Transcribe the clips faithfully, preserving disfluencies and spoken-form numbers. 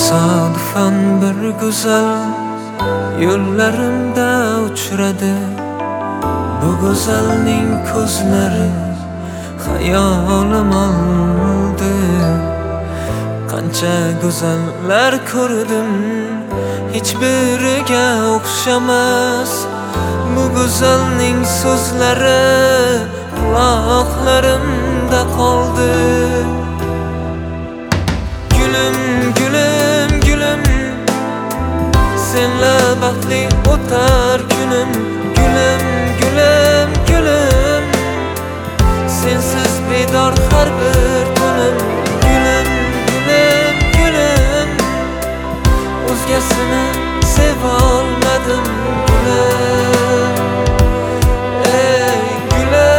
Tasodifan bir go'zal yo'llarimda uchradi. Bu go'zalning ko'zlari xayolim oldi. Qancha go'zallar ko'rdim, hech biriga o'xshamas. Bu go'zalning so'zlari quloqlarimda qoldi. Gülüm, gülüm, gülüm, senle baxtli o'tar kunim. Gülüm, gülüm, gülüm, sensiz bedor har bir tunim. Gülüm, gülüm, gülüm, o'zgasini sevolmadim. Gülüm, ey gülüm.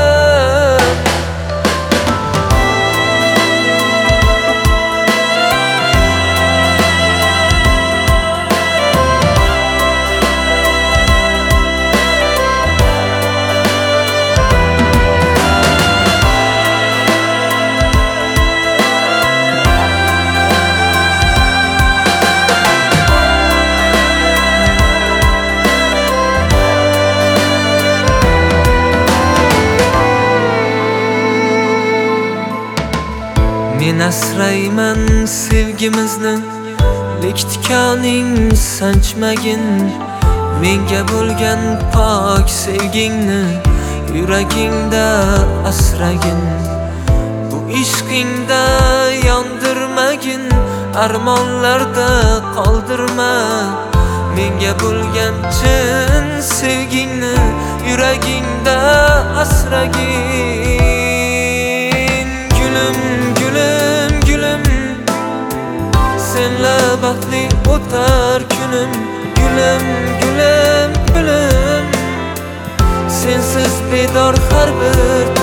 Men asrayman sevgimizni, lek tikoning sanchmagin. Menga bo'lgan pok sevgingni yuragingda asragin. Bu ishqingda yondirmagin, armonlarda qoldirma. Menga bo'lgan chin sevgingni yuragingda asragin. Gülüm, gülüm, gülüm, senle baxtli o'tar kunim. Gülüm, gülüm, gülüm, sensiz bedor har bir